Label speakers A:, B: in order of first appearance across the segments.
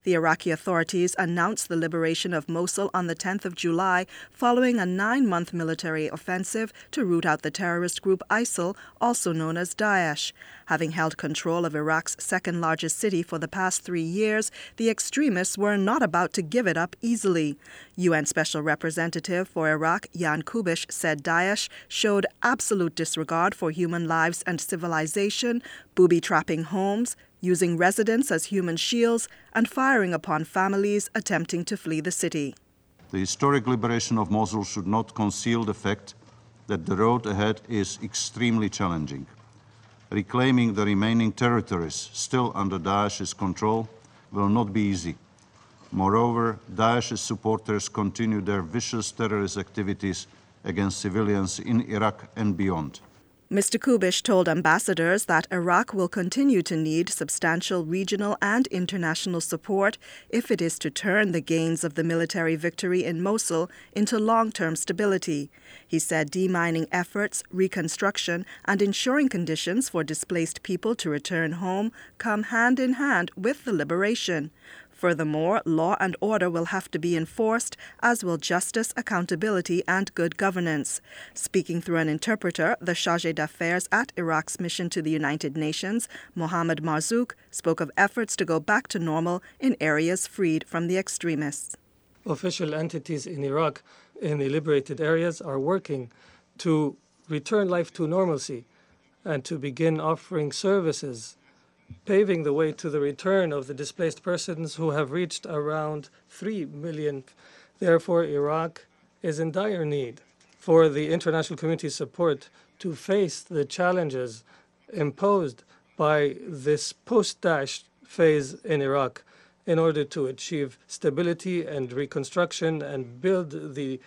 A: The Iraqi authorities announced the liberation of Mosul on the 10th of July following a 9-month military offensive to root out the terrorist group ISIL, also known as Daesh. Having held control of Iraq's second-largest city for the past 3 years, the extremists were not about to give it up easily. UN Special Representative for Iraq, Jan Kubish, said Daesh showed absolute disregard for human lives and civilization, booby-trapping homes, using residents as human shields, and firing upon families attempting to flee the city.
B: The historic liberation of Mosul should not conceal the fact that the road ahead is extremely challenging. Reclaiming the remaining territories still under Daesh's control will not be easy. Moreover, Daesh's supporters continue their vicious terrorist activities against civilians in Iraq and beyond.
A: Mr. Kubish told ambassadors that Iraq will continue to need substantial regional and international support if it is to turn the gains of the military victory in Mosul into long-term stability. He said demining efforts, reconstruction, and ensuring conditions for displaced people to return home come hand in hand with the liberation. Furthermore, law and order will have to be enforced, as will justice, accountability, and good governance. Speaking through an interpreter, the chargé d'affaires at Iraq's mission to the United Nations, Mohammad Marzouk, spoke of efforts to go back to normal in areas freed from the extremists.
C: Official entities in Iraq in the liberated areas are working to return life to normalcy and to begin offering services, paving the way to the return of the displaced persons who have reached around 3 million. Therefore, Iraq is in dire need for the international community's support to face the challenges imposed by this post-Daesh phase in Iraq in order to achieve stability and reconstruction and build the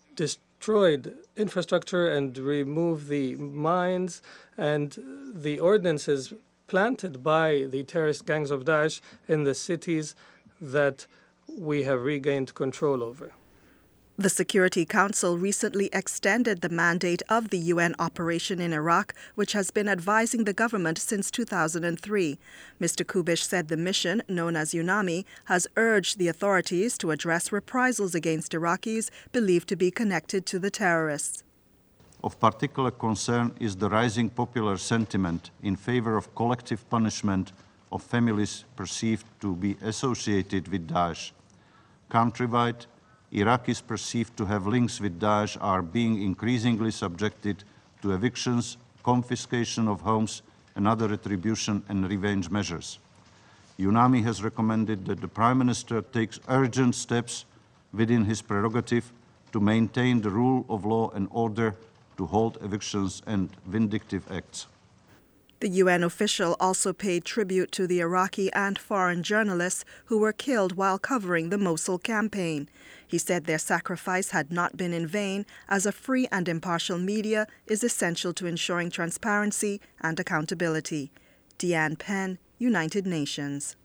C: destroyed infrastructure and remove the mines and the ordinances planted by the terrorist gangs of Daesh in the cities that we have regained control over.
A: The Security Council recently extended the mandate of the UN operation in Iraq, which has been advising the government since 2003. Mr. Kubish said the mission, known as UNAMI, has urged the authorities to address reprisals against Iraqis believed to be connected to the terrorists.
B: Of particular concern is the rising popular sentiment in favor of collective punishment of families perceived to be associated with Daesh. Countrywide, Iraqis perceived to have links with Daesh are being increasingly subjected to evictions, confiscation of homes, and other retribution and revenge measures. UNAMI has recommended that the Prime Minister takes urgent steps within his prerogative to maintain the rule of law and order, to halt evictions and vindictive acts.
A: The UN official also paid tribute to the Iraqi and foreign journalists who were killed while covering the Mosul campaign. He said their sacrifice had not been in vain, as a free and impartial media is essential to ensuring transparency and accountability. Deanne Penn, United Nations.